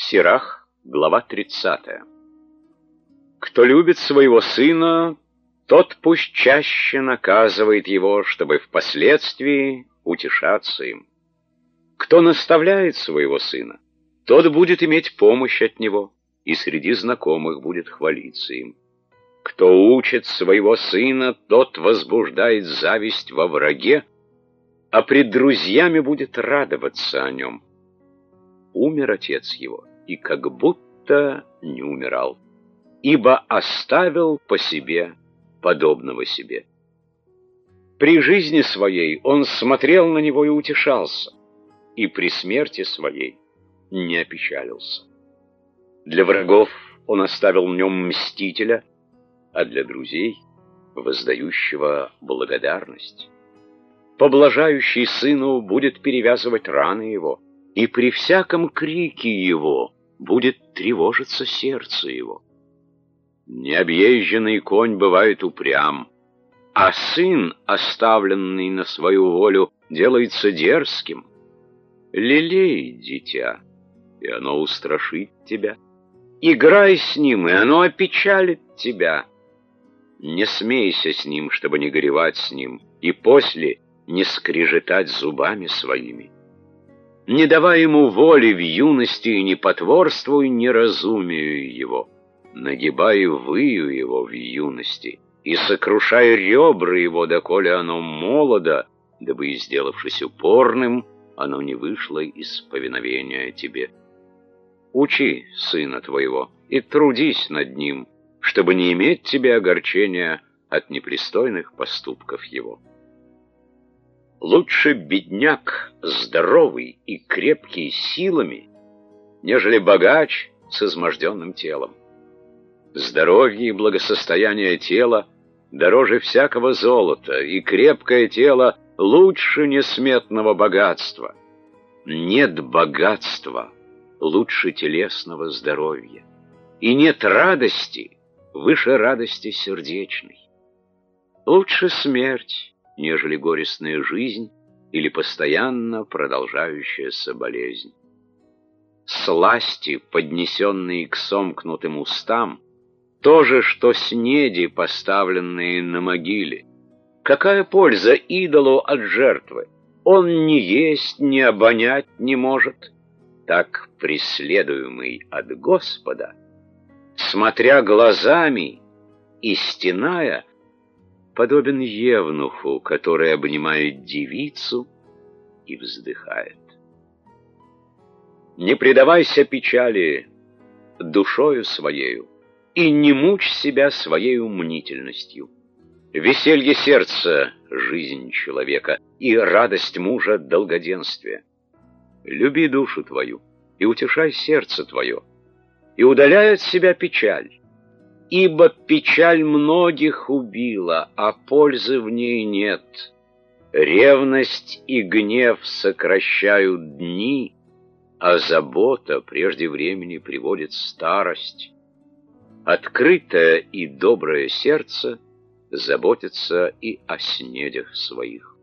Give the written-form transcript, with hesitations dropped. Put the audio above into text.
Сирах, глава 30. Кто любит своего сына, тот пусть чаще наказывает его, чтобы впоследствии утешаться им. Кто наставляет своего сына, тот будет иметь помощь от него, и среди знакомых будет хвалиться им. Кто учит своего сына, тот возбуждает зависть во враге, а пред друзьями будет радоваться о нем. Умер отец его, и как будто не умирал, ибо оставил по себе подобного себе. При жизни своей он смотрел на него и утешался, и при смерти своей не опечалился. Для врагов он оставил в нем мстителя, а для друзей — воздающего благодарность. Поблажающий сыну будет перевязывать раны его, и при всяком крике его будет тревожиться сердце его. Необъезженный конь бывает упрям, а сын, оставленный на свою волю, делается дерзким. Лелей дитя, и оно устрашит тебя. Играй с ним, и оно опечалит тебя. Не смейся с ним, чтобы не горевать с ним, и после не скрежетать зубами своими. Не давай ему воли в юности и не потворствуй неразумию его. Нагибай выю его в юности и сокрушай ребра его, доколе оно молодо, дабы, сделавшись упорным, оно не вышло из повиновения тебе. Учи сына твоего и трудись над ним, чтобы не иметь тебе огорчения от непристойных поступков его. Лучше бедняк, здоровый и крепкий силами, нежели богач с изможденным телом. Здоровье и благосостояние тела дороже всякого золота, и крепкое тело лучше несметного богатства. Нет богатства лучше телесного здоровья, и нет радости выше радости сердечной. Лучше смерть, нежели горестная жизнь или постоянно продолжающаяся болезнь. Сласти, поднесенные к сомкнутым устам, то же, что снеди, поставленные на могиле. Какая польза идолу от жертвы? Он ни есть, ни обонять не может. Так преследуемый от Господа, смотря глазами и стеная, подобен евнуху, который обнимает девицу и вздыхает. Не предавайся печали душою своею и не мучь себя своею мнительностью. Веселье сердца — жизнь человека, и радость мужа — долгоденствие. Люби душу твою и утешай сердце твое, и удаляй от себя печаль. Ибо печаль многих убила, а пользы в ней нет. Ревность и гнев сокращают дни, а забота прежде времени приводит старость. Открытое и доброе сердце заботится и о снедях своих.